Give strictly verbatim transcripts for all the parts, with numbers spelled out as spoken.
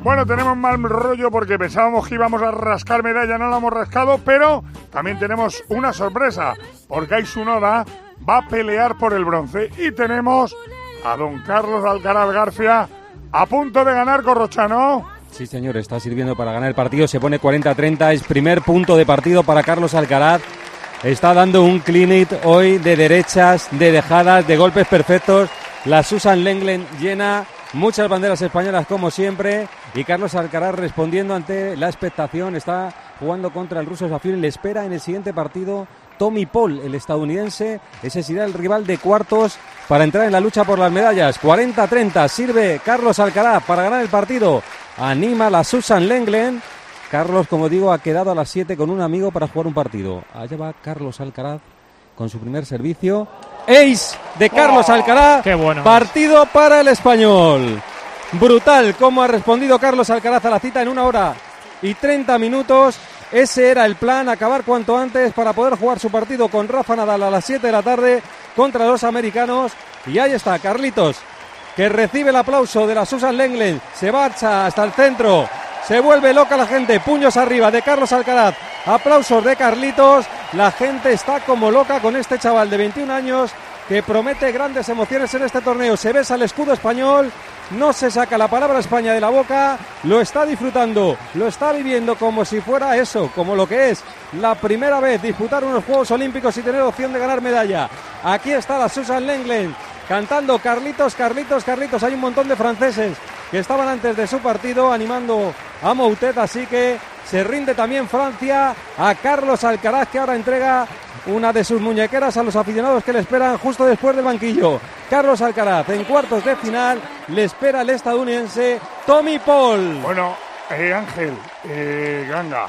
Bueno, tenemos mal rollo porque pensábamos que íbamos a rascar medalla, no la hemos rascado, pero también tenemos una sorpresa, porque Ai Tsunoda va a pelear por el bronce y tenemos a don Carlos Alcaraz García a punto de ganar Corrochano. Sí, señor, está sirviendo para ganar el partido, se pone cuarenta a treinta, es primer punto de partido para Carlos Alcaraz. Está dando un clean-it hoy de derechas, de dejadas, de golpes perfectos. La Susan Lenglen llena, muchas banderas españolas como siempre. Y Carlos Alcaraz respondiendo ante la expectación. Está jugando contra el ruso Safir. Le espera en el siguiente partido Tommy Paul, el estadounidense. Ese será el rival de cuartos para entrar en la lucha por las medallas. cuarenta a treinta, sirve Carlos Alcaraz para ganar el partido. Anima la Susan Lenglen. Carlos, como digo, ha quedado a las siete con un amigo para jugar un partido. Allá va Carlos Alcaraz con su primer servicio. Ace de Carlos oh, Alcaraz. Qué bueno. Partido para el español. Brutal cómo ha respondido Carlos Alcaraz a la cita en una hora y treinta minutos. Ese era el plan, acabar cuanto antes para poder jugar su partido con Rafa Nadal a las siete de la tarde contra los americanos. Y ahí está Carlitos, que recibe el aplauso de la Susan Lenglen. Se marcha hasta el centro. Se vuelve loca la gente, puños arriba de Carlos Alcaraz, aplausos de Carlitos. La gente está como loca con este chaval de veintiún años que promete grandes emociones en este torneo. Se besa el escudo español, no se saca la palabra España de la boca, lo está disfrutando, lo está viviendo como si fuera eso, como lo que es la primera vez disputar unos Juegos Olímpicos y tener opción de ganar medalla. Aquí está la Susan Lenglen cantando Carlitos, Carlitos, Carlitos. Hay un montón de franceses que estaban antes de su partido animando a Moutet, así que se rinde también Francia a Carlos Alcaraz, que ahora entrega una de sus muñequeras a los aficionados que le esperan justo después del banquillo. Carlos Alcaraz en cuartos de final, le espera el estadounidense Tommy Paul. Bueno, eh, Ángel, eh, Ganga,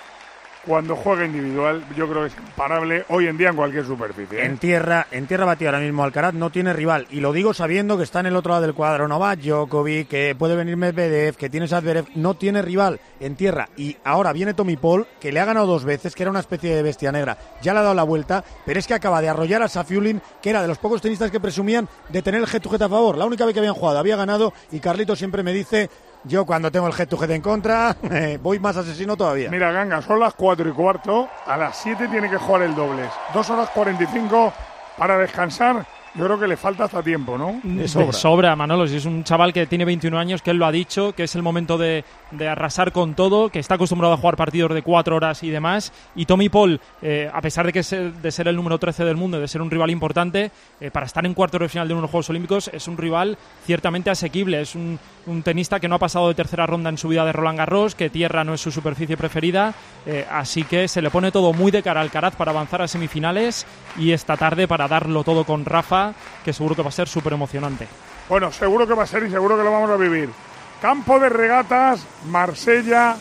cuando juega individual, yo creo que es imparable hoy en día en cualquier superficie, ¿eh? En tierra, en tierra batida ahora mismo Alcaraz no tiene rival, y lo digo sabiendo que está en el otro lado del cuadro. Novak Djokovic, que puede venir Medvedev, que tiene Zverev, no tiene rival en tierra. Y ahora viene Tommy Paul, que le ha ganado dos veces, que era una especie de bestia negra, ya le ha dado la vuelta, pero es que acaba de arrollar a Safiullin, que era de los pocos tenistas que presumían de tener el head to head a favor. La única vez que habían jugado había ganado, y Carlito siempre me dice: yo cuando tengo el head to head en contra, eh, voy más asesino todavía. Mira, Ganga, son las cuatro y cuarto, a las siete tiene que jugar el dobles. Dos horas cuarenta y cinco para descansar. Yo creo que le falta hasta tiempo, ¿no? De sobra. De sobra, Manolo. Si es un chaval que tiene veintiún años, que él lo ha dicho, que es el momento de, de arrasar con todo, que está acostumbrado a jugar partidos de cuatro horas y demás. Y Tommy Paul, eh, a pesar de que es, de ser el número trece del mundo, de ser un rival importante, eh, para estar en cuartos de final de unos Juegos Olímpicos, es un rival ciertamente asequible. Es un, un tenista que no ha pasado de tercera ronda en su vida de Roland Garros, que tierra no es su superficie preferida. Eh, así que se le pone todo muy de cara al Alcaraz para avanzar a semifinales, y esta tarde para darlo todo con Rafa, que seguro que va a ser súper emocionante. Bueno, seguro que va a ser y seguro que lo vamos a vivir. Campo de regatas, Marsella,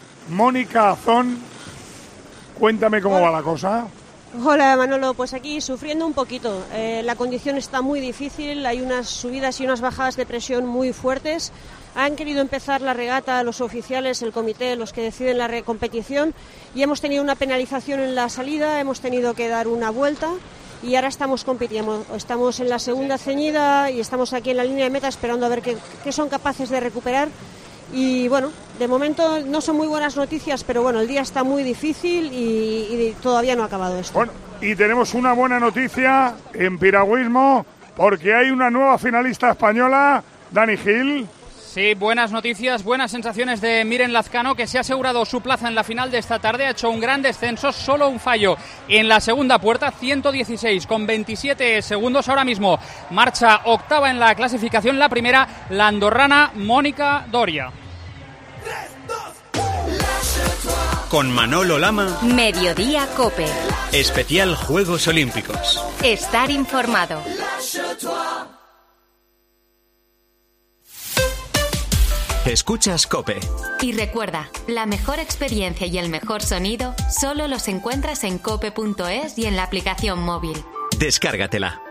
Mónica Azón. Cuéntame cómo Hola. va la cosa. Hola Manolo, pues aquí sufriendo un poquito. Eh, la condición está muy difícil, hay unas subidas y unas bajadas de presión muy fuertes. Han querido empezar la regata los oficiales, el comité, los que deciden la competición, y hemos tenido una penalización en la salida, hemos tenido que dar una vuelta. Y ahora estamos compitiendo, estamos en la segunda ceñida y estamos aquí en la línea de meta esperando a ver qué, qué son capaces de recuperar. Y bueno, de momento no son muy buenas noticias, pero bueno, el día está muy difícil y, y todavía no ha acabado esto. Bueno, y tenemos una buena noticia en piragüismo, porque hay una nueva finalista española, Dani Gil. Sí, buenas noticias, buenas sensaciones de Miren Lazcano, que se ha asegurado su plaza en la final de esta tarde. Ha hecho un gran descenso, solo un fallo en la segunda puerta, ciento dieciséis con veintisiete segundos. Ahora mismo marcha octava en la clasificación, la primera, la andorrana Mónica Doria. Con Manolo Lama. Mediodía Cope. Especial Juegos Olímpicos. Estar informado. Escuchas COPE. Y recuerda, la mejor experiencia y el mejor sonido solo los encuentras en cope punto es y en la aplicación móvil. Descárgatela.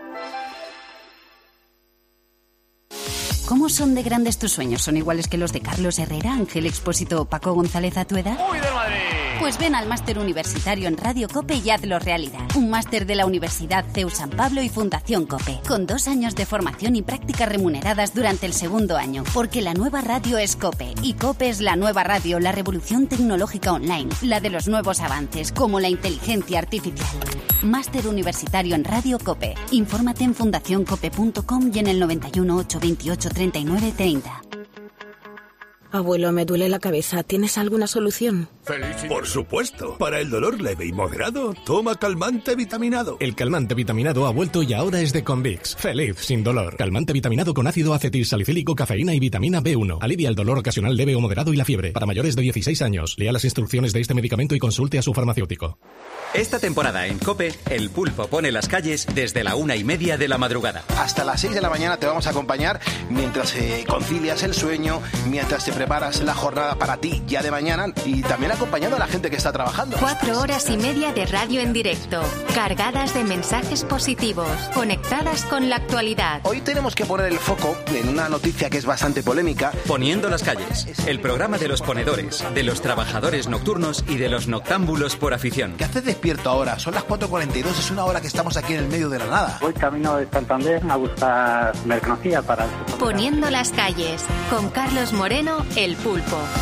¿Cómo son de grandes tus sueños? ¿Son iguales que los de Carlos Herrera, Ángel Expósito o Paco González a tu edad? ¡Uy, del Madrid! Pues ven al máster universitario en Radio COPE y hazlo realidad. Un máster de la Universidad C E U San Pablo y Fundación COPE, con dos años de formación y prácticas remuneradas durante el segundo año, porque la nueva radio es COPE, y COPE es la nueva radio, la revolución tecnológica online, la de los nuevos avances, como la inteligencia artificial. Máster universitario en Radio COPE. Infórmate en fundación cope punto com y en el noventa y uno, ochocientos veintiocho, treinta y nueve treinta. Abuelo, me duele la cabeza. ¿Tienes alguna solución? Por supuesto. Para el dolor leve y moderado, toma calmante vitaminado. El calmante vitaminado ha vuelto y ahora es de Convix. Feliz sin dolor. Calmante vitaminado con ácido acetilsalicílico, cafeína y vitamina B uno. Alivia el dolor ocasional leve o moderado y la fiebre. Para mayores de dieciséis años. Lea las instrucciones de este medicamento y consulte a su farmacéutico. Esta temporada en COPE, el Pulpo pone las calles desde la una y media de la madrugada. Hasta las seis de la mañana te vamos a acompañar mientras eh, concilias el sueño, mientras te preparas la jornada para ti ya de mañana y también acompañando a la gente que está trabajando. Cuatro horas y media de radio en directo, cargadas de mensajes positivos, conectadas con la actualidad. Hoy tenemos que poner el foco en una noticia que es bastante polémica. Poniendo las calles, el programa de los ponedores, de los trabajadores nocturnos y de los noctámbulos por afición. ¿Qué haces despierto ahora? Son las cuatro cuarenta y dos, es una hora que estamos aquí en el medio de la nada. Voy camino de Santander a buscar mercancía para... Poniendo las calles, con Carlos Moreno, el Pulpo.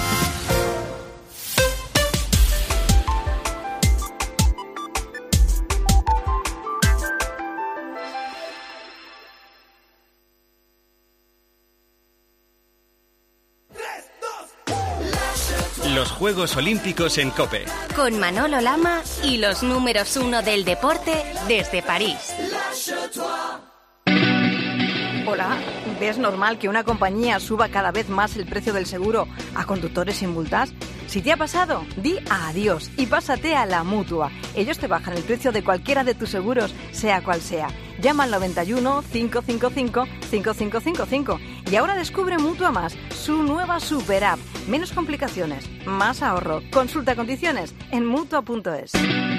Los Juegos Olímpicos en COPE. Con Manolo Lama y los números uno del deporte desde París. Hola, ¿ves normal que una compañía suba cada vez más el precio del seguro a conductores sin multas? Si te ha pasado, di adiós y pásate a la Mutua. Ellos te bajan el precio de cualquiera de tus seguros, sea cual sea. Llama al noventa y uno, cinco cinco cinco, cinco cinco cinco cinco y ahora descubre Mutua Más, su nueva super app. Menos complicaciones, más ahorro. Consulta condiciones en mutua punto es.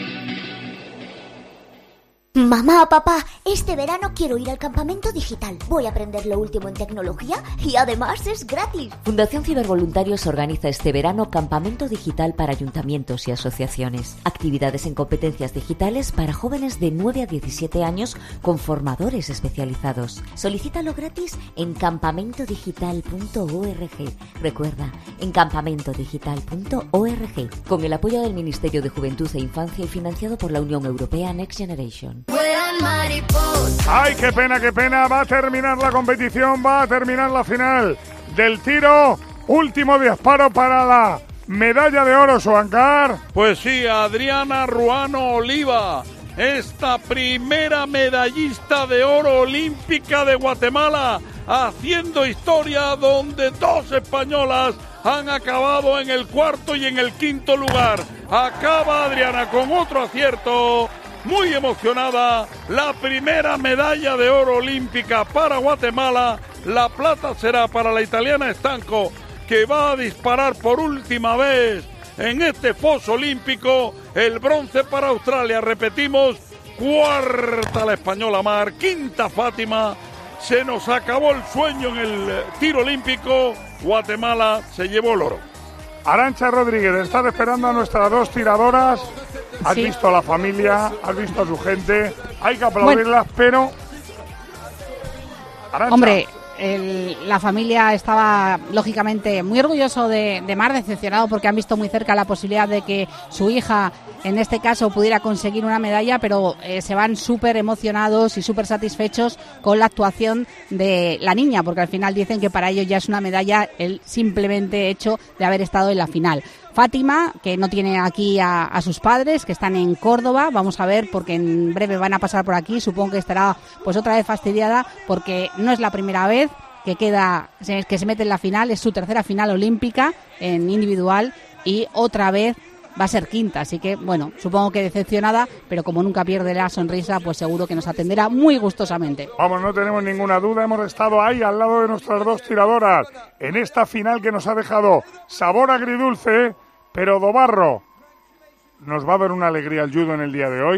Mamá, papá, este verano quiero ir al campamento digital. Voy a aprender lo último en tecnología y además es gratis. Fundación Cibervoluntarios organiza este verano campamento digital para ayuntamientos y asociaciones. Actividades en competencias digitales para jóvenes de nueve a diecisiete años con formadores especializados. Solicítalo gratis en campamento digital punto org. Recuerda, en campamento digital punto org. Con el apoyo del Ministerio de Juventud e Infancia y financiado por la Unión Europea Next Generation. Ay, qué pena, qué pena. Va a terminar la competición, va a terminar la final del tiro. Último disparo para la medalla de oro, Suancar. Pues sí, Adriana Ruano Oliva, esta primera medallista de oro olímpica de Guatemala, haciendo historia donde dos españolas han acabado en el cuarto y en el quinto lugar. Acaba Adriana con otro acierto. Muy emocionada, la primera medalla de oro olímpica para Guatemala. La plata será para la italiana Stanco, que va a disparar por última vez en este foso olímpico. El bronce para Australia, repetimos, cuarta la española Mar, quinta Fátima. Se nos acabó el sueño en el tiro olímpico. Guatemala se llevó el oro. Arantxa Rodríguez, estás esperando a nuestras dos tiradoras. Has sí. visto a la familia, has visto a su gente. Hay que aplaudirlas, bueno, pero... Arantxa. Hombre, el, la familia estaba, lógicamente, muy orgulloso de, de Mar, decepcionado porque han visto muy cerca la posibilidad de que su hija, en este caso, pudiera conseguir una medalla, pero eh, se van súper emocionados y súper satisfechos con la actuación de la niña, porque al final dicen que para ellos ya es una medalla el simplemente hecho de haber estado en la final. Fátima, que no tiene aquí a, a sus padres, que están en Córdoba, vamos a ver, porque en breve van a pasar por aquí, supongo que estará pues otra vez fastidiada, porque no es la primera vez que queda, que se mete en la final, es su tercera final olímpica en individual y otra vez va a ser quinta, así que bueno, supongo que decepcionada, pero como nunca pierde la sonrisa, pues seguro que nos atenderá muy gustosamente. Vamos, no tenemos ninguna duda, hemos estado ahí al lado de nuestras dos tiradoras en esta final que nos ha dejado sabor agridulce, pero Dobarro, ¿nos va a dar una alegría el judo en el día de hoy?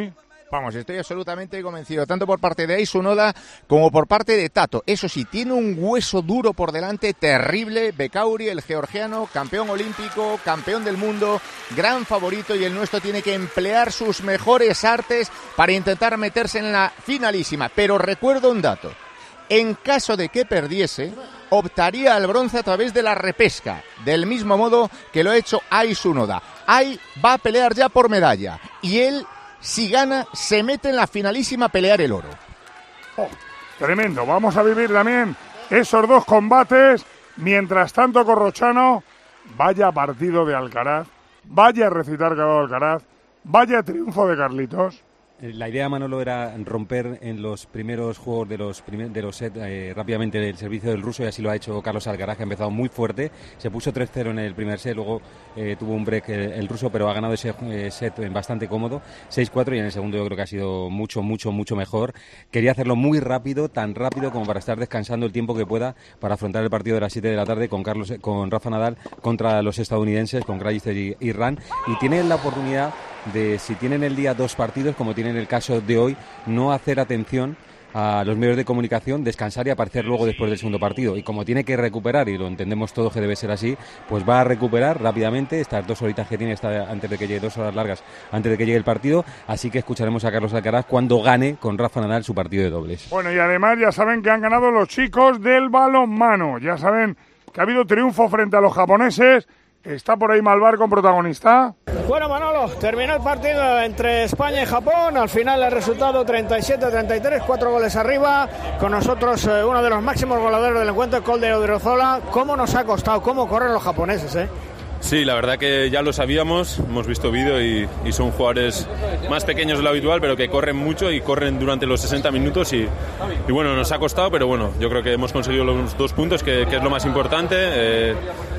Vamos, estoy absolutamente convencido, tanto por parte de Aisu Noda como por parte de Tato. Eso sí, tiene un hueso duro por delante, terrible. Bekauri, el georgiano, campeón olímpico, campeón del mundo, gran favorito, y el nuestro tiene que emplear sus mejores artes para intentar meterse en la finalísima. Pero recuerdo un dato: en caso de que perdiese, optaría al bronce a través de la repesca, del mismo modo que lo ha hecho Aisu Noda. Ai va a pelear ya por medalla, y él, si gana, se mete en la finalísima a pelear el oro. Oh, tremendo. Vamos a vivir también esos dos combates. Mientras tanto, Corrochano, vaya partido de Alcaraz, vaya recitar que ha dado Alcaraz, vaya triunfo de Carlitos. La idea, Manolo, era romper en los primeros juegos de los primer, de los set eh, rápidamente del servicio del ruso, y así lo ha hecho Carlos Alcaraz, que ha empezado muy fuerte. Se puso tres cero en el primer set, luego eh, tuvo un break el, el ruso, pero ha ganado ese eh, set bastante cómodo, seis cuatro, y en el segundo yo creo que ha sido mucho, mucho, mucho mejor. Quería hacerlo muy rápido, tan rápido como para estar descansando el tiempo que pueda para afrontar el partido de las siete de la tarde con Carlos, con Rafa Nadal contra los estadounidenses, con Krajicek y, y Ran, y tiene la oportunidad de, si tienen el día dos partidos, como tienen el caso de hoy, no hacer atención a los medios de comunicación, descansar y aparecer luego después del segundo partido. Y como tiene que recuperar, y lo entendemos todos que debe ser así, pues va a recuperar rápidamente estas dos horitas que tiene esta, antes de que llegue, dos horas largas antes de que llegue el partido. Así que escucharemos a Carlos Alcaraz cuando gane con Rafa Nadal su partido de dobles. Bueno, y además ya saben que han ganado los chicos del balonmano. Ya saben que ha habido triunfo frente a los japoneses. ¿Está por ahí Malvar con protagonista? Bueno, Manolo, terminó el partido entre España y Japón. Al final el resultado treinta y siete a treinta y tres, cuatro goles arriba. Con nosotros eh, uno de los máximos goleadores del encuentro, Kolde Odriozola. ¿Cómo nos ha costado? ¿Cómo corren los japoneses, eh? Sí, la verdad que ya lo sabíamos, hemos visto vídeo y, y son jugadores más pequeños de lo habitual, pero que corren mucho y corren durante los sesenta minutos y, y bueno, nos ha costado, pero bueno, yo creo que hemos conseguido los dos puntos, que, que es lo más importante. Eh,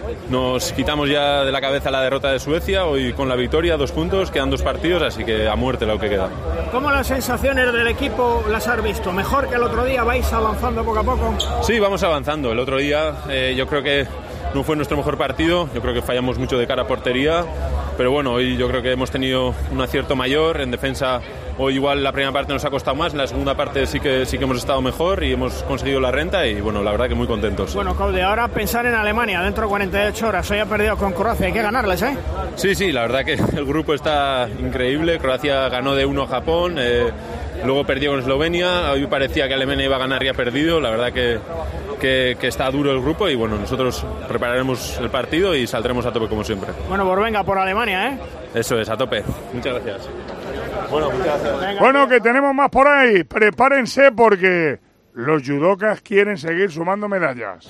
nos quitamos ya de la cabeza la derrota de Suecia, hoy con la victoria, dos puntos, quedan dos partidos, así que a muerte lo que queda. ¿Cómo las sensaciones del equipo las has visto? ¿Mejor que el otro día? ¿Vais avanzando poco a poco? Sí, vamos avanzando. El otro día eh, yo creo que no fue nuestro mejor partido, yo creo que fallamos mucho de cara a portería, pero bueno, hoy yo creo que hemos tenido un acierto mayor en defensa. Hoy igual la primera parte nos ha costado más, en la segunda parte sí que sí que hemos estado mejor y hemos conseguido la renta y bueno, la verdad que muy contentos. Bueno, Kolde, ahora pensar en Alemania dentro de cuarenta y ocho horas. Hoy ha perdido con Croacia, hay que ganarles, ¿eh? Sí, sí, la verdad que el grupo está increíble. Croacia ganó de uno a Japón, eh, luego perdió con Eslovenia, hoy parecía que Alemania iba a ganar y ha perdido. La verdad que, que, que está duro el grupo y bueno, nosotros prepararemos el partido y saldremos a tope como siempre. Bueno, pues venga por Alemania, ¿eh? Eso es, a tope. Muchas gracias. Bueno, muchas gracias. Bueno, que tenemos más por ahí. Prepárense porque los judocas quieren seguir sumando medallas.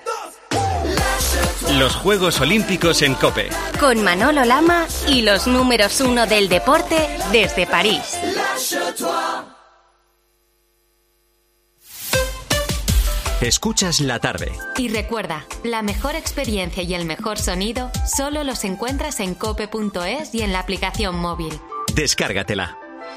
Los Juegos Olímpicos en COPE. Con Manolo Lama y los números uno del deporte desde París. Escuchas la tarde. Y recuerda, la mejor experiencia y el mejor sonido solo los encuentras en cope punto es y en la aplicación móvil. Descárgatela.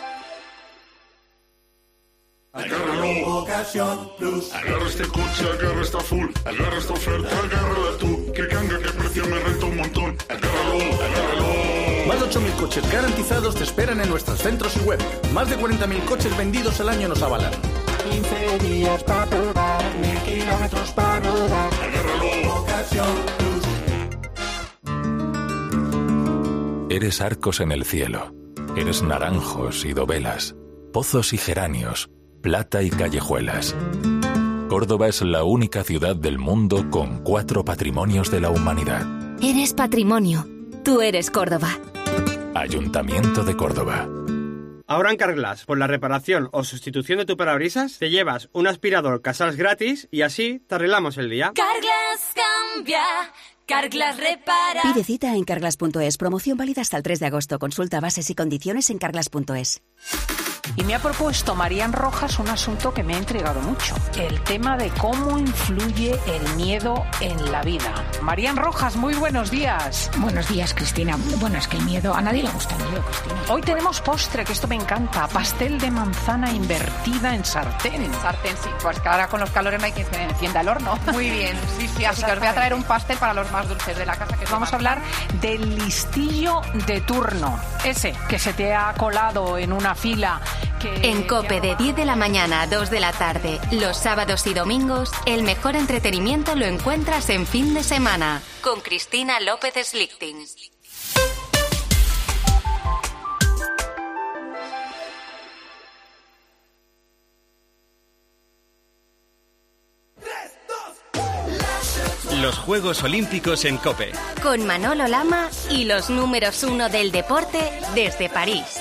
Agárralo, Ocasión Plus. Agarra este coche, agarra esta full. Agarra esta oferta, agárrala tú. Que canga, que precio me renta un montón. Agárralo, agárralo. Más de ocho mil coches garantizados te esperan en nuestros centros y web. Más de cuarenta mil coches vendidos al año nos avalan. quince días para probar, mil kilómetros para rodar. Agárralo, Ocasión Plus. Eres arcos en el cielo. Eres naranjos y dovelas. Pozos y geranios. Plata y callejuelas. Córdoba es la única ciudad del mundo con cuatro patrimonios de la humanidad. Eres patrimonio. Tú eres Córdoba. Ayuntamiento de Córdoba. Ahora en Carglass, por la reparación o sustitución de tu parabrisas, te llevas un aspirador Casals gratis y así te arreglamos el día. Carglass cambia, Carglass repara. Pide cita en carglass punto es. Promoción válida hasta el tres de agosto. Consulta bases y condiciones en carglass punto es. Y me ha propuesto Marían Rojas un asunto que me ha intrigado mucho. El tema de cómo influye el miedo en la vida. Marían Rojas, muy buenos días. Buenos días, Cristina. Bueno, es que el miedo, a nadie le gusta el miedo, Cristina. Hoy tenemos postre, que esto me encanta. Pastel de manzana invertida en sartén. En sartén, sí. Pues que ahora con los calores no hay quien se encienda el horno. Muy bien, sí, sí. Así que os voy a traer un pastel para los más dulces de la casa. Que vamos a hablar del listillo de turno. Ese que se te ha colado en una fila En COPE de diez de la mañana a dos de la tarde, los sábados y domingos, el mejor entretenimiento lo encuentras en Fin de Semana, con Cristina López Slichting. Los Juegos Olímpicos en COPE. Con Manolo Lama y los números uno del deporte desde París.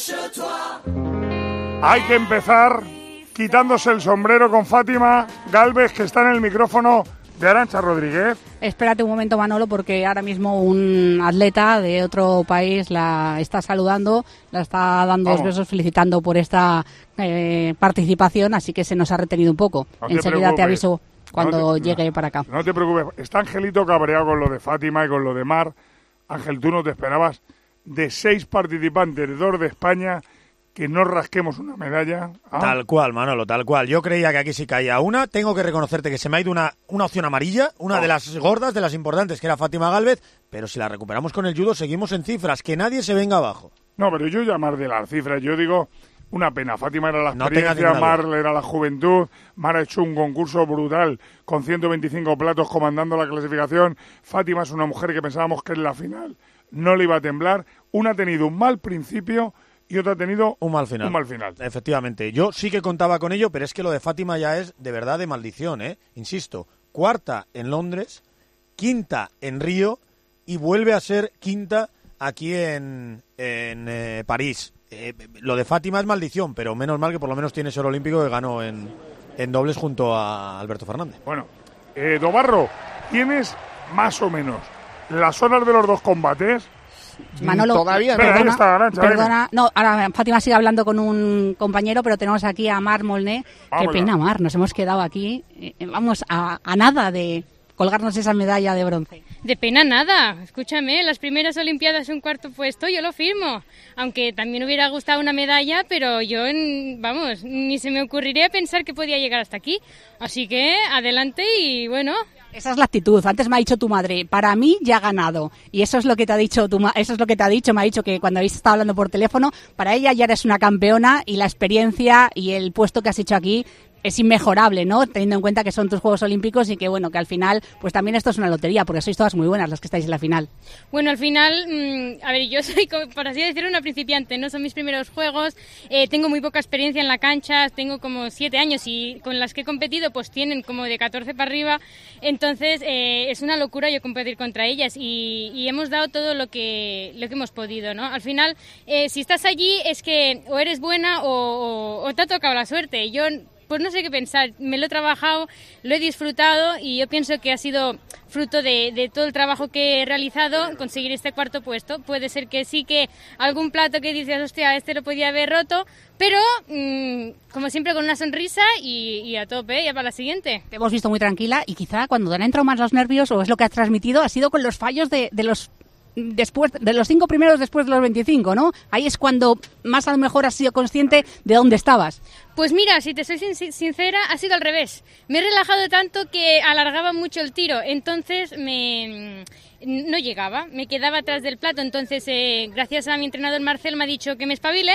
Hay que empezar quitándose el sombrero con Fátima Gálvez, que está en el micrófono de Arantxa Rodríguez. Espérate un momento, Manolo, porque ahora mismo un atleta de otro país la está saludando, la está dando los besos, felicitando por esta eh, participación, así que se nos ha retenido un poco. No te Enseguida preocupes. te aviso cuando No te- llegue no, para acá. No te preocupes, está Angelito cabreado con lo de Fátima y con lo de Mar. Ángel, tú no te esperabas de seis participantes, de dos de España, que no rasquemos una medalla. ¿Ah? Tal cual, Manolo, tal cual. Yo creía que aquí sí caía una. Tengo que reconocerte que se me ha ido una, una opción amarilla, una Oh. de las gordas, de las importantes, que era Fátima Gálvez, pero si la recuperamos con el judo seguimos en cifras, que nadie se venga abajo. No, pero yo llamar de las cifras, yo digo, una pena. Fátima era la No tengas experiencia, ninguna Mar era la juventud, Mar ha hecho un concurso brutal con ciento veinticinco platos comandando la clasificación. Fátima es una mujer que pensábamos que en la final no le iba a temblar. Una ha tenido un mal principio y otra ha tenido Un mal final. un mal final. Efectivamente. Yo sí que contaba con ello, pero es que lo de Fátima ya es de verdad de maldición, ¿eh? Insisto, cuarta en Londres, quinta en Río y vuelve a ser quinta aquí en, en eh, París. Eh, lo de Fátima es maldición, pero menos mal que por lo menos tiene ese oro olímpico que ganó en, en dobles junto a Alberto Fernández. Bueno, eh, Dobarro, ¿tienes más o menos las horas de los dos combates? Manolo, Todavía no. perdona, Ahí está, Arantxa, perdona. No, ahora Fátima sigue hablando con un compañero, pero tenemos aquí a Mar Molné. Qué Vámonos. pena, Mar, nos hemos quedado aquí, eh, vamos, a, a nada de colgarnos esa medalla de bronce. De pena nada, escúchame, las primeras Olimpiadas un cuarto puesto, yo lo firmo. Aunque también hubiera gustado una medalla, pero yo, en- vamos, ni se me ocurriría pensar que podía llegar hasta aquí. Así que adelante y bueno. Esa es la actitud. Antes me ha dicho tu madre, para mí ya ha ganado. Y eso es lo que te ha dicho tu ma- eso es lo que te ha dicho, me ha dicho que cuando habéis estado hablando por teléfono, para ella ya eres una campeona y la experiencia y el puesto que has hecho aquí es inmejorable, ¿no? Teniendo en cuenta que son tus Juegos Olímpicos y que, bueno, que al final, pues también esto es una lotería, porque sois todas muy buenas las que estáis en la final. Bueno, al final, mmm, a ver, yo soy, como- por así decirlo, una principiante, no son mis primeros juegos, eh, tengo muy poca experiencia en la cancha, tengo como siete años y con las que he competido pues tienen como de catorce para arriba, entonces eh, es una locura yo competir contra ellas y, y hemos dado todo lo que, lo que hemos podido, ¿no? Al final, eh, si estás allí es que o eres buena o, o, o te ha tocado la suerte. Yo pues no sé qué pensar, me lo he trabajado, lo he disfrutado y yo pienso que ha sido fruto de, de todo el trabajo que he realizado conseguir este cuarto puesto. Puede ser que sí que algún plato que dices, hostia, este lo podía haber roto, pero mmm, como siempre con una sonrisa y, y a tope, ya para la siguiente. Te hemos visto muy tranquila y quizá cuando te han entrado más los nervios o es lo que has transmitido ha sido con los fallos de, de los después de los cinco primeros después de los veinticinco, ¿no? Ahí es cuando más a lo mejor has sido consciente de dónde estabas. Pues mira, si te soy sin- sincera, ha sido al revés. Me he relajado tanto que alargaba mucho el tiro, entonces me no llegaba, me quedaba atrás del plato. Entonces, eh, gracias a mi entrenador Marcel me ha dicho que me espabile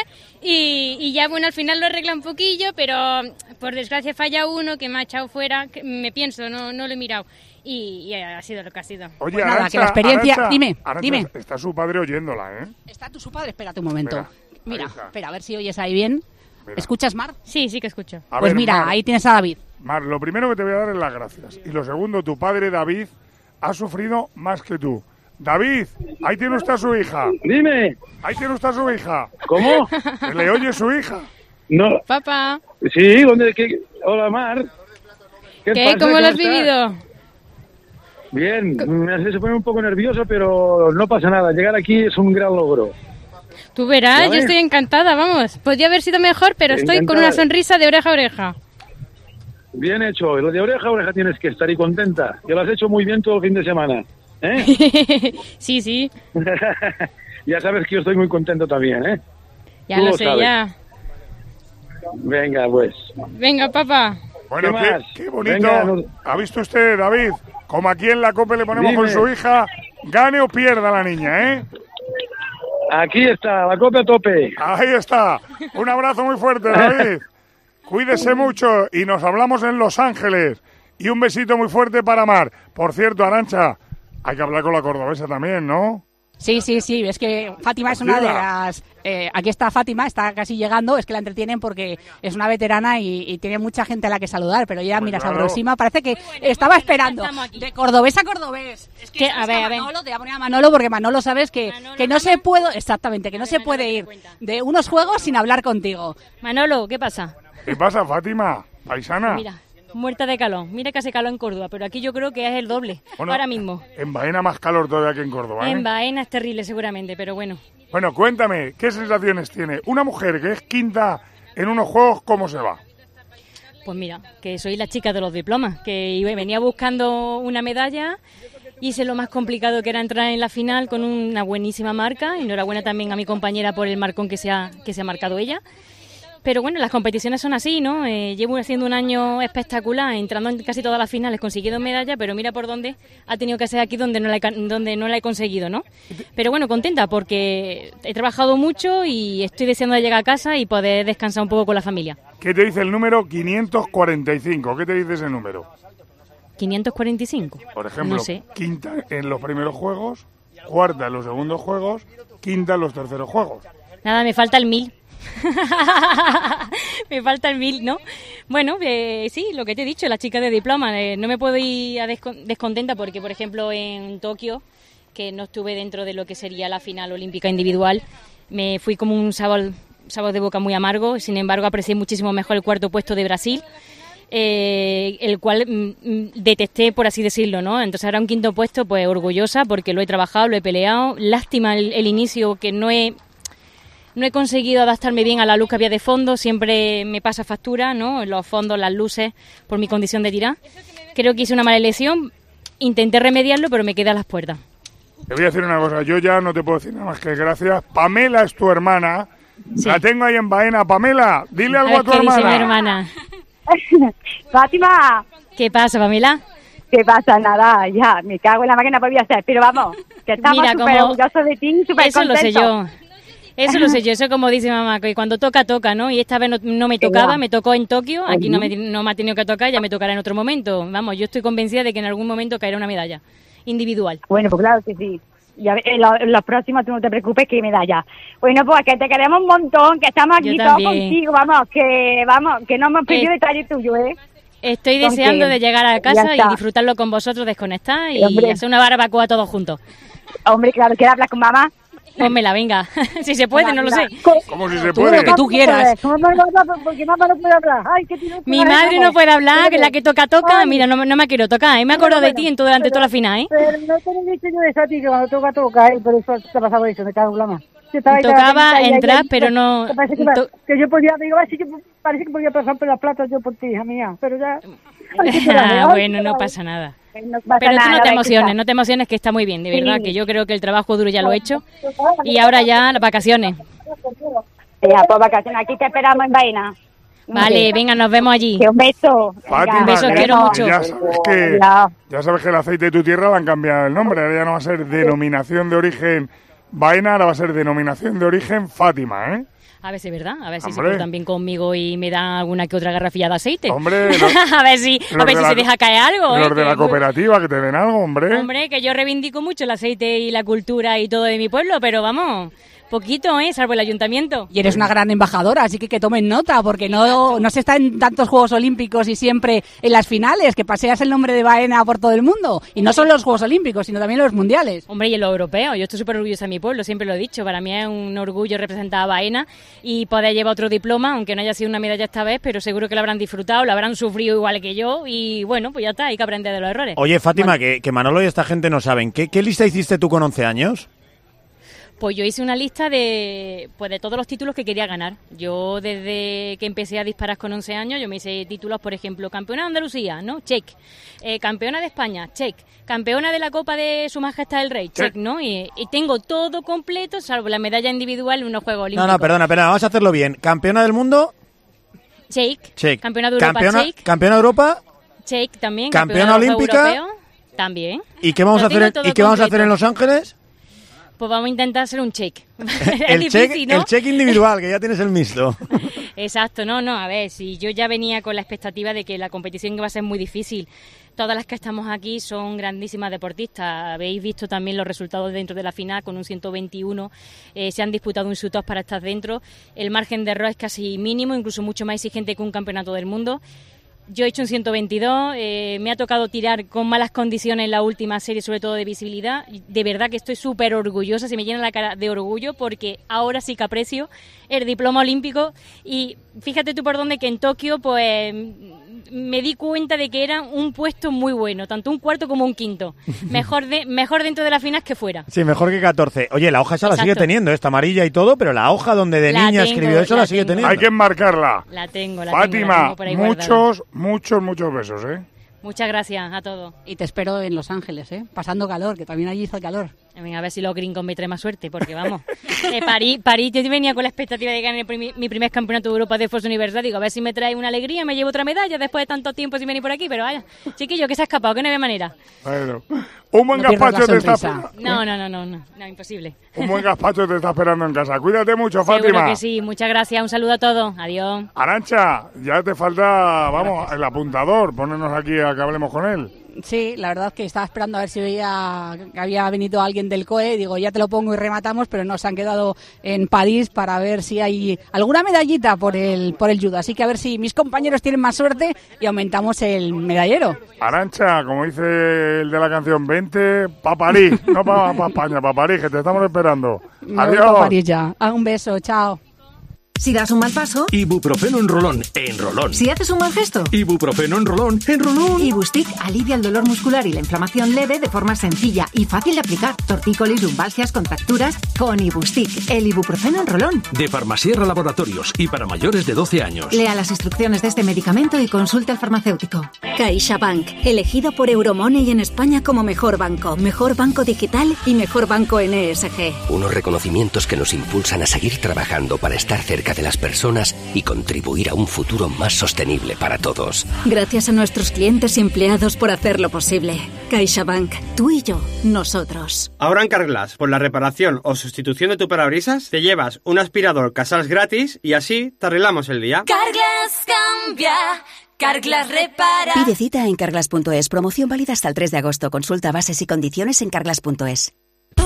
y, y ya, bueno, al final lo arregla un poquillo, pero por desgracia falla uno que me ha echado fuera, que me pienso, no, no lo he mirado. Y, y ha sido lo que ha sido. Oye, Pues nada, Arantxa, que la experiencia- Arantxa, dime, Arantxa, dime. Está su padre oyéndola, ¿eh? Está tu su padre, espérate un momento. Venga, Mira, avisa. espera, a ver si oyes ahí bien. Mira. ¿Escuchas, Mar? Sí, sí que escucho. A Pues ver, mira, Mar, ahí tienes a David. Mar, lo primero que te voy a dar es las gracias. Y lo segundo, tu padre David ha sufrido más que tú. David, ahí tiene usted a su hija. Dime. Ahí tiene usted a su hija. ¿Cómo? Que le oye su hija. No. Papá. Sí, ¿dónde? Qué? Hola, Mar. ¿Qué? pasa? ¿Cómo lo has estás? vivido? Bien, me hace se pone un poco nervioso, pero no pasa nada. Llegar aquí es un gran logro. Tú verás, ¿Ya yo ves? estoy encantada, vamos. Podría haber sido mejor, pero estoy con Encantada. una sonrisa de oreja a oreja. Bien hecho. Lo de oreja a oreja tienes que estar y contenta. Que lo has hecho muy bien todo el fin de semana. ¿Eh? Sí, sí, Ya sabes que yo estoy muy contento también, ¿eh? ya Tú lo lo sé, sabes. ya. Venga, pues. Venga, papá. Bueno, ¿Qué qué, más? qué bonito. Venga, no- ¿Ha visto usted, David? Como aquí en la COPE le ponemos Dime. con su hija, gane o pierda la niña, ¿eh? Aquí está, la copia a tope. Ahí está. Un abrazo muy fuerte, David. Cuídese mucho y nos hablamos en Los Ángeles. Y un besito muy fuerte para Mar. Por cierto, Arantxa, hay que hablar con la cordobesa también, ¿no? Sí, sí, sí, es que Fátima es una de las... Eh, aquí está Fátima, está casi llegando, es que la entretienen porque es una veterana y, y tiene mucha gente a la que saludar, pero ya, pues mira, claro. Se aproxima, parece que estaba esperando. De cordobés a cordobés. Es que, a ver, a ver. Manolo, te voy a poner a Manolo porque Manolo sabes que, Manolo, que no se puede... Exactamente, que no se puede ir de unos juegos sin hablar contigo. Manolo, ¿qué pasa? ¿Qué pasa, Fátima? Paisana. Mira. Muerta de calor. Mira que hace calor en Córdoba, pero aquí yo creo que es el doble, bueno, ahora mismo. En Baena más calor todavía que en Córdoba, ¿eh? En Baena es terrible seguramente, pero bueno. Bueno, cuéntame, ¿qué sensaciones tiene una mujer que es quinta en unos juegos, cómo se va? Pues mira, que soy la chica de los diplomas, que venía buscando una medalla, hice lo más complicado que era entrar en la final con una buenísima marca, enhorabuena también a mi compañera por el marcón que se ha, que se ha marcado ella. Pero bueno, las competiciones son así, ¿no? Eh, llevo haciendo un año espectacular, entrando en casi todas las finales, consiguiendo medalla, pero mira por dónde ha tenido que ser aquí donde no la he, donde no la he conseguido, ¿no? Pero bueno, contenta porque he trabajado mucho y estoy deseando de llegar a casa y poder descansar un poco con la familia. ¿Qué te dice el número quinientos cuarenta y cinco? ¿Qué te dice ese número? ¿quinientos cuarenta y cinco? Por ejemplo, no sé. Quinta en los primeros juegos, cuarta en los segundos juegos, quinta en los terceros juegos. Nada, me falta el mil. Me falta el mil, ¿no? Bueno, eh, sí, lo que te he dicho, la chica de diploma, eh, no me puedo ir a descon- descontenta porque, por ejemplo, en Tokio, que no estuve dentro de lo que sería la final olímpica individual, me fui como un sabor, sabor de boca muy amargo, sin embargo aprecié muchísimo mejor el cuarto puesto de Brasil, eh, el cual mm, detesté, por así decirlo, ¿no? Entonces ahora un quinto puesto, pues orgullosa porque lo he trabajado, lo he peleado, lástima el, el inicio que no he... No he conseguido adaptarme bien a la luz que había de fondo, siempre me pasa factura, ¿no? Los fondos, las luces, por mi condición de tirar. Creo que hice una mala elección, intenté remediarlo, pero me quedé a las puertas. Te voy a decir una cosa, yo ya no te puedo decir nada más que gracias. Pamela es tu hermana, sí. La tengo ahí en Baena. Pamela, dile algo a, a tu hermana. ¿Qué dice mi hermana? Fátima. ¿Qué pasa, Pamela? ¿Qué pasa? Nada, ya, me cago en la máquina podía ser, pero vamos, que estamos súper orgullosos de ti, súper contentos. Eso lo sé yo. Eso lo sé yo, eso como dice mamá, que cuando toca, toca, ¿no? Y esta vez no, no me tocaba, me tocó en Tokio, aquí no me, no me ha tenido que tocar, ya me tocará en otro momento. Vamos, yo estoy convencida de que en algún momento caerá una medalla individual. Bueno, pues claro que sí. Y a ver, en los, los próximos tú no te preocupes, que medalla. Bueno, pues que te queremos un montón, que estamos aquí todos contigo, vamos, que vamos, que no hemos perdido eh, detalle tuyo, ¿eh? Estoy deseando de llegar a casa y disfrutarlo con vosotros, desconectar y hombre, hacer una barbacoa todos juntos. Hombre, claro, ¿quieres hablar con mamá? Pónmela, venga. Si se puede, no lo sé. ¿Cómo si se puede? Lo que tú quieras. Porque mamá no puede hablar. Ay, que mi madre no puede hablar, que es la que toca, toca. Ay. Mira, no, no me quiero tocar. ¿eh? Me acuerdo bueno, de ti en todo, durante pero, toda la final, ¿eh? Pero no te lo he dicho yo de eso a ti, que cuando toca, toca, ¿eh? Por eso te ha pasado eso, me cago en la mano. Tocaba entrar, ahí, pero no... Que, que, to... que yo podía, digo, así que parece que podía pasar por las platas yo por ti, hija mía. Pero ya... Ay, ah, bueno, no pasa nada. No pasa pero nada, tú no te emociones, no te emociones, que está muy bien, de verdad, sí. Que yo creo que el trabajo duro ya lo he hecho y ahora ya las vacaciones. Ya, pues vacaciones, aquí te esperamos en Baena. Vale, venga, nos vemos allí. Que un beso. Fátima, un beso, quiero mucho. Ya sabes, que, ya sabes que el aceite de tu tierra le han cambiado el nombre, ahora ya no va a ser denominación de origen Baena, ahora va a ser denominación de origen Fátima, ¿eh? A ver si es verdad, a ver si Hombre. se portan bien conmigo y me dan alguna que otra garrafilla de aceite. Hombre, los, a ver si, a ver si la, se deja caer algo. Los ¿eh? de la cooperativa, que te den algo, hombre. Hombre, que yo reivindico mucho el aceite y la cultura y todo de mi pueblo, pero vamos... Poquito, ¿eh? Salvo el ayuntamiento. Y eres una gran embajadora, así que que tomen nota, porque no, no se está en tantos Juegos Olímpicos y siempre en las finales, que paseas el nombre de Baena por todo el mundo. Y no solo los Juegos Olímpicos, sino también los mundiales. Hombre, y en lo europeo. Yo estoy súper orgullosa de mi pueblo, siempre lo he dicho. Para mí es un orgullo representar a Baena y poder llevar otro diploma, aunque no haya sido una medalla esta vez, pero seguro que lo habrán disfrutado, lo habrán sufrido igual que yo. Y bueno, pues ya está, hay que aprender de los errores. Oye, Fátima, bueno. que, que Manolo y esta gente no saben. ¿Qué, qué lista hiciste tú con once años? Pues yo hice una lista de pues de todos los títulos que quería ganar. Yo desde que empecé a disparar con once años, yo me hice títulos, por ejemplo, campeona de Andalucía, ¿no? Check. Eh, campeona de España, check. Campeona de la Copa de Su Majestad el Rey, check, ¿no? Y, y tengo todo completo, salvo la medalla individual en unos Juegos Olímpicos. No, no, perdona, perdona, vamos a hacerlo bien. Campeona del mundo, check. Check. Campeona de Europa, campeona, check. Campeona de Europa, check también. Campeona olímpica, europeo, también. ¿Y qué vamos, a hacer, en, ¿y qué vamos a hacer en Los Ángeles? Pues vamos a intentar hacer un check. el, difícil, check ¿no? el check individual, que ya tienes el mixto. Exacto, no, no, a ver, si yo ya venía con la expectativa de que la competición iba a ser muy difícil. Todas las que estamos aquí son grandísimas deportistas. Habéis visto también los resultados dentro de la final con un ciento veintiuno. Eh, se han disputado un shoot-off para estar dentro. El margen de error es casi mínimo, incluso mucho más exigente que un campeonato del mundo. Yo he hecho un ciento veintidós, eh, me ha tocado tirar con malas condiciones en la última serie, sobre todo de visibilidad. De verdad que estoy súper orgullosa, se me llena la cara de orgullo porque ahora sí que aprecio el diploma olímpico. Y fíjate tú por dónde que en Tokio pues me di cuenta de que era un puesto muy bueno, tanto un cuarto como un quinto. Mejor de mejor dentro de las finales que fuera. Sí, mejor que catorce. Oye, la hoja esa Exacto. la sigue teniendo, esta amarilla y todo, pero la hoja donde de La niña tengo, escribió eso la, la sigue tengo. teniendo. Hay que enmarcarla. La tengo, la Fátima, tengo, la tengo por ahí muchos, guardada. muchos, muchos besos, ¿eh? Muchas gracias a todos. Y te espero en Los Ángeles, ¿eh? Pasando calor, que también allí hizo calor. Venga, a ver si los gringos me traen más suerte, porque vamos. Eh, París, París, yo venía con la expectativa de ganar el primi- mi primer campeonato de Europa de Forza Universal. Digo, a ver si me trae una alegría, me llevo otra medalla después de tanto tiempo sin venir por aquí. Pero vaya, chiquillo, que se ha escapado, que no había manera. Bueno, un buen No pierdas gazpacho la te está sonrisa. No, no, no, no, no, no, imposible. un buen gazpacho te está esperando en casa. Cuídate mucho, Seguro Fátima. que sí, muchas gracias, un saludo a todos, adiós. Arancha, ya te falta, vamos, el apuntador. Ponernos aquí a que hablemos con él. Sí, la verdad es que estaba esperando a ver si veía que había venido alguien del C O E. Digo, ya te lo pongo y rematamos, pero nos han quedado en París para ver si hay alguna medallita por el por el judo. Así que a ver si mis compañeros tienen más suerte y aumentamos el medallero. Arancha, como dice el de la canción, vente pa' París, no pa' pa España, pa' París, que te estamos esperando. Me voy Adiós. pa' París ya. Ah, un beso, chao. Si das un mal paso, Ibuprofeno en rolón, en rolón. si haces un mal gesto, Ibuprofeno en rolón, en rolón. Ibustic alivia el dolor muscular y la inflamación leve de forma sencilla y fácil de aplicar. Tortícolis, lumbalgias, contracturas, con Ibustic, el ibuprofeno en rolón. De Farmasierra Laboratorios y para mayores de doce años. Lea las instrucciones de este medicamento y consulte al farmacéutico. CaixaBank, elegido por Euromoney en España como mejor banco, mejor banco digital y mejor banco N S G. Unos reconocimientos que nos impulsan a seguir trabajando para estar cerca de las personas y contribuir a un futuro más sostenible para todos. Gracias a nuestros clientes y empleados por hacerlo posible. CaixaBank, tú y yo, nosotros. Ahora en Carglass, por la reparación o sustitución de tu parabrisas, te llevas un aspirador Casals gratis y así te arreglamos el día. Carglass cambia, Carglass repara. Pide cita en carglass punto es. Promoción válida hasta el tres de agosto. Consulta bases y condiciones en carglass punto es.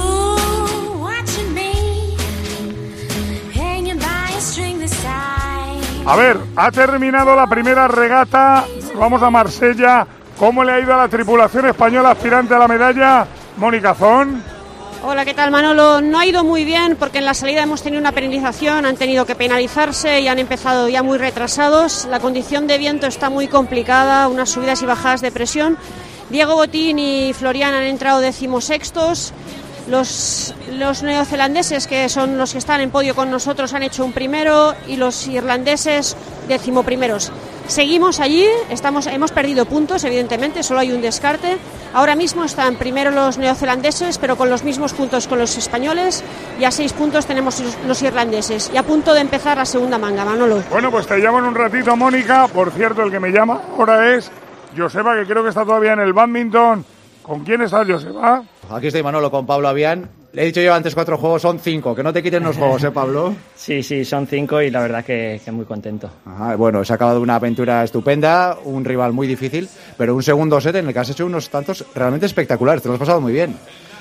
A ver, ha terminado la primera regata. Vamos a Marsella. ¿Cómo le ha ido a la tripulación española aspirante a la medalla? Mónica Zón. Hola, ¿qué tal, Manolo? No ha ido muy bien porque en la salida hemos tenido una penalización, han tenido que penalizarse y han empezado ya muy retrasados. La condición de viento está muy complicada, unas subidas y bajadas de presión. Diego Botín y Florian han entrado decimosextos. Los, los neozelandeses, que son los que están en podio con nosotros, han hecho un primero y los irlandeses decimoprimeros. Seguimos allí, estamos, hemos perdido puntos, evidentemente, solo hay un descarte. Ahora mismo están primero los neozelandeses, pero con los mismos puntos con los españoles, y a seis puntos tenemos los, los irlandeses. Y a punto de empezar la segunda manga, Manolo. Bueno, pues te llamo en un ratito, Mónica. Por cierto, el que me llama ahora es Joseba, que creo que está todavía en el badminton. ¿Con quién estás, Joseba? Aquí estoy, Manolo, con Pablo Avián. Le he dicho yo antes cuatro juegos, son cinco. Que no te quiten los juegos, ¿eh, Pablo? Sí, sí, son cinco y la verdad que, que muy contento. Ajá, bueno, se ha acabado una aventura estupenda, un rival muy difícil, pero un segundo set en el que has hecho unos tantos realmente espectaculares. Te lo has pasado muy bien.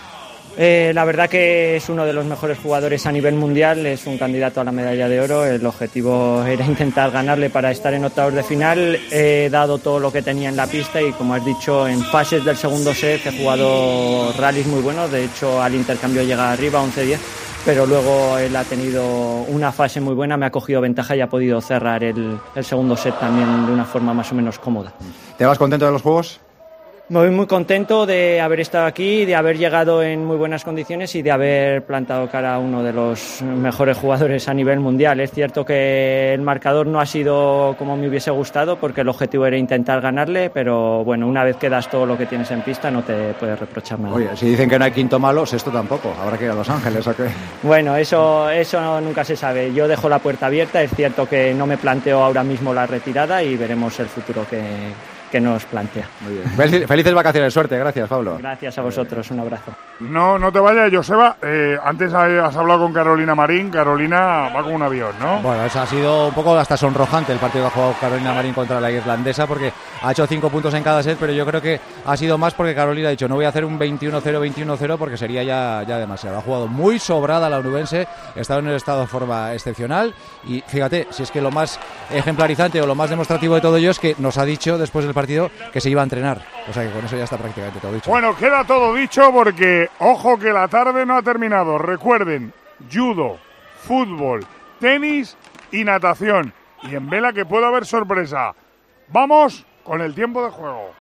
Eh, la verdad que es uno de los mejores jugadores a nivel mundial, es un candidato a la medalla de oro. El objetivo era intentar ganarle para estar en octavos de final. He dado todo lo que tenía en la pista y, como has dicho, en fases del segundo set he jugado rallies muy buenos. De hecho, al intercambio llega arriba once diez, pero luego él ha tenido una fase muy buena, me ha cogido ventaja y ha podido cerrar el, el segundo set también de una forma más o menos cómoda. ¿Te vas contento de los juegos? Me voy muy contento de haber estado aquí, de haber llegado en muy buenas condiciones y de haber plantado cara a uno de los mejores jugadores a nivel mundial. Es cierto que el marcador no ha sido como me hubiese gustado porque el objetivo era intentar ganarle, pero bueno, una vez que das todo lo que tienes en pista no te puedes reprochar nada. Oye, si dicen que no hay quinto malo, sexto tampoco. Habrá que ir a Los Ángeles, ¿o qué? Bueno, eso, eso nunca se sabe. Yo dejo la puerta abierta. Es cierto que no me planteo ahora mismo la retirada y veremos el futuro que, que nos plantea. Muy bien. Fel- Felices vacaciones, suerte, gracias, Pablo. Gracias a vosotros, un abrazo. No, no te vayas, Joseba. Eh, antes has hablado con Carolina Marín. Carolina va con un avión, ¿no? Bueno, eso ha sido un poco hasta sonrojante el partido que ha jugado Carolina Marín contra la irlandesa, porque ha hecho cinco puntos en cada set, pero yo creo que ha sido más porque Carolina ha dicho no voy a hacer un veintiuno cero, veintiuno cero porque sería ya, ya demasiado. Ha jugado muy sobrada la onubense, estaba en un estado de forma excepcional y fíjate, si es que lo más ejemplarizante o lo más demostrativo de todo ello es que nos ha dicho después del partido que se iba a entrenar. O sea que con eso ya está prácticamente todo dicho. Bueno, queda todo dicho porque, ojo que la tarde no ha terminado. Recuerden, judo, fútbol, tenis y natación. Y en vela que puede haber sorpresa. Vamos con el tiempo de juego.